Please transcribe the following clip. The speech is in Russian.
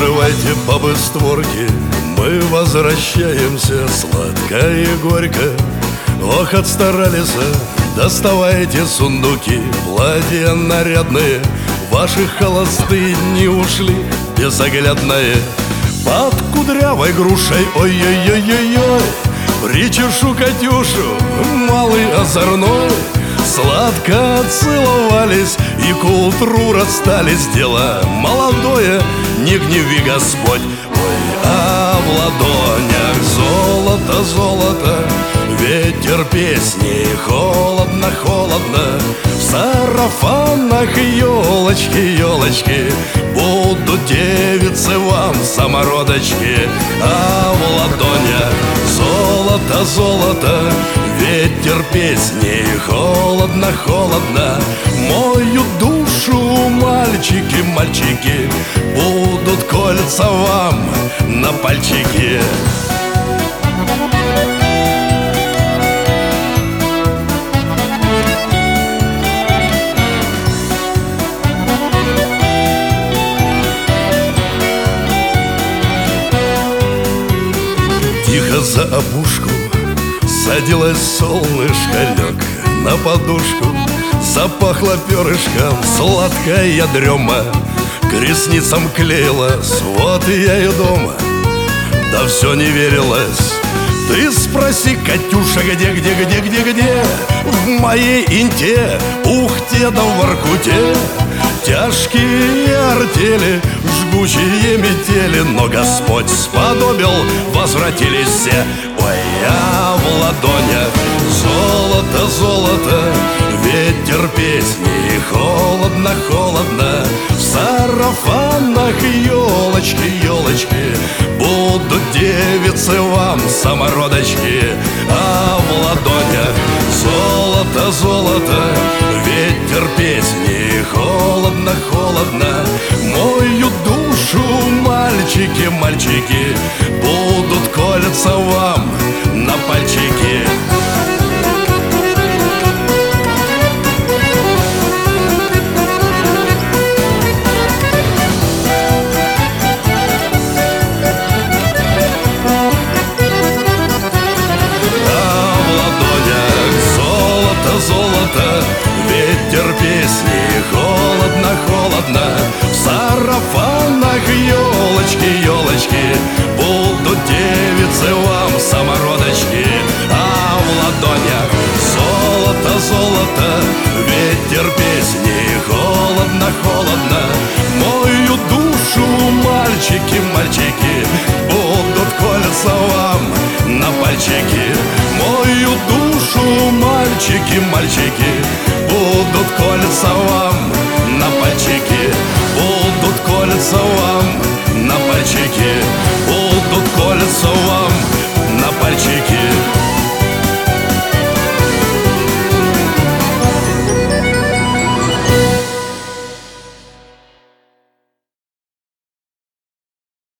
Открывайте, бабы, створки, мы возвращаемся, сладко и горько. Ох, отстарались, доставайте сундуки, платья нарядные, ваши холостые дни ушли безоглядные. Под кудрявой грушей, ой-ой-ой-ой-ой, причешу Катюшу, малый озорной. Сладко целовались и к утру расстались. Дело молодое, не гневи Господь. Ой, а в ладонях золото, золото, ветер песни, холодно, холодно. В сарафанах елочки, елочки, будут девицы вам самородочки. А в ладонях золото, золото, ветер песни, холодно, холодно. Мою душу мальчики, мальчики, будут кольца вам на пальчике. Тихо за опушку садилось солнышко, лег на подушку. Запахло перышком сладкая дрема, к ресницам клеилась, вот я и дома. Да все не верилось. Ты спроси, Катюша, где? В моей Инте, Ухте да в Воркуте. Тяжкие артели, жгучие метели, но Господь сподобил, возвратились все. Ой, а в ладонях золото, золото, ветер песни, холодно, холодно. В сарафанах елочки, елочки, будут девицы вам самородочки. А в ладонях золото, золото, ветер песни, холодно, холодно. Мою душу мальчики, мальчики, будут кольца вам на пальчике. Золото, ветер песни, холодно, холодно. В сарафанах елочки, елочки, будут девицы вам самородочки. А в ладонях золото, золото, ветер песни, холодно, холодно. Мою душу мальчики, мальчики, будут кольца вам на пальчики. Мою душу мальчики, мальчики,